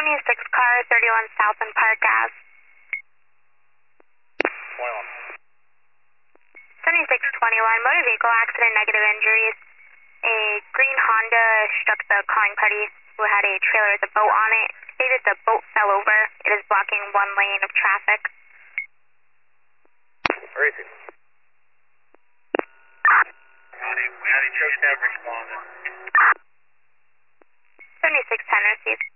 76 car, 31 South and Park Ave. 21. 7621, motor vehicle accident, negative injuries. A green Honda struck the calling party who had a trailer with a boat on it. Stated the boat fell over. It is blocking one lane of traffic. Where is it? County Choke Tab responded. 7610 received.